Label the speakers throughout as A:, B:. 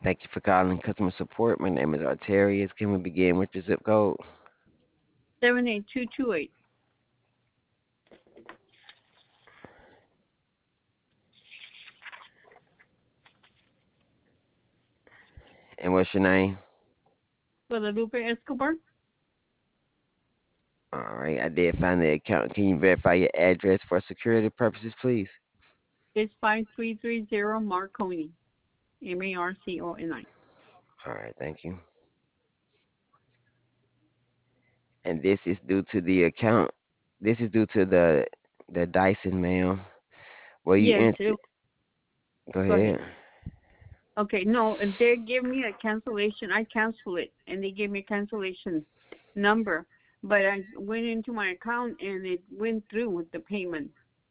A: Thank you for calling customer support. My name is Arterius. Can we begin with your zip code?
B: 78228.
A: And what's your name?
B: Guadalupe Escobar.
A: All right, I did find the account. Can you verify your address for security purposes, please?
B: It's 5330 Marconi. Marconi.
A: All right, thank you. And this is due to the account. This is due to the Dyson, ma'am. Well, you
B: Yes,
A: ent- Go
B: go ahead.
A: ahead.
B: Okay, no, if they give me a cancellation, I cancel it, and they give me a cancellation number. But I went into my account and it went through with the payment.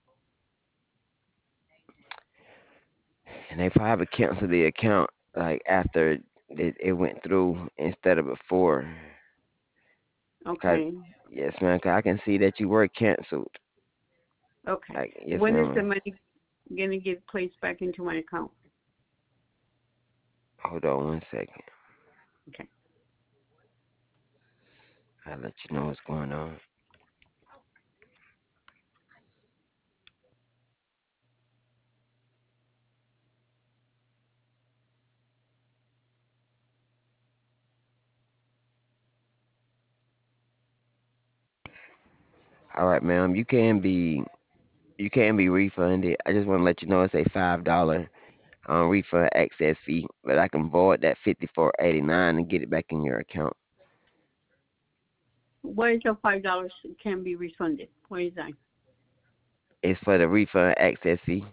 A: And they probably canceled the account like after it went through instead of before. 'Cause
B: Okay,
A: yes, ma'am. 'Cause I can see that you were canceled.
B: okay.
A: Like yes,
B: When is the
A: ma'am.
B: money gonna get placed back into my account?
A: Hold on one second.
B: Okay.
A: I'll let you know what's going on. All right, ma'am. You can be refunded. I just want to let you know it's a $5 refund access fee, but I can void that 54.89 and get it back in your account.
B: What is the $5 can be refunded? What is that?
A: It's for the refund access fee.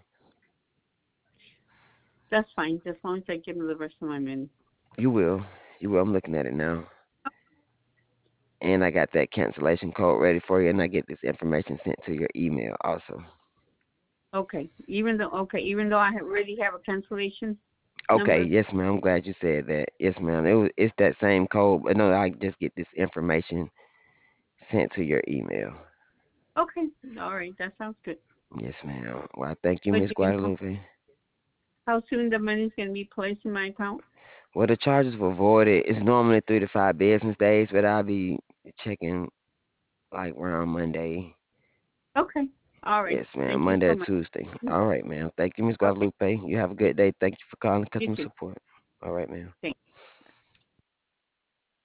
B: That's fine, as long as I give them the rest of my money.
A: You will. You will. I'm looking at it now. And I got that cancellation code ready for you, and I get this information sent to your email also.
B: Okay, even though I already have a cancellation
A: Okay,
B: number.
A: yes, ma'am. I'm glad you said that. Yes, ma'am. It's that same code, but no, I just get this information sent to your email.
B: Okay, all right, that sounds good.
A: Yes, ma'am. Well, thank you,
B: But
A: Miss
B: do you know
A: Guadalupe.
B: how soon the money's gonna be placed in my account?
A: Well, the charges were voided. It's normally 3 to 5 business days, but I'll be checking like around Monday.
B: Okay, all right.
A: Yes, ma'am.
B: Thank you
A: Monday
B: so
A: or
B: much.
A: Tuesday.
B: Mhm.
A: All right, ma'am. Thank you, Miss
B: Okay,
A: Guadalupe. You have a good day. Thank you for calling
B: you
A: customer
B: too.
A: support. All right, ma'am.
B: Thank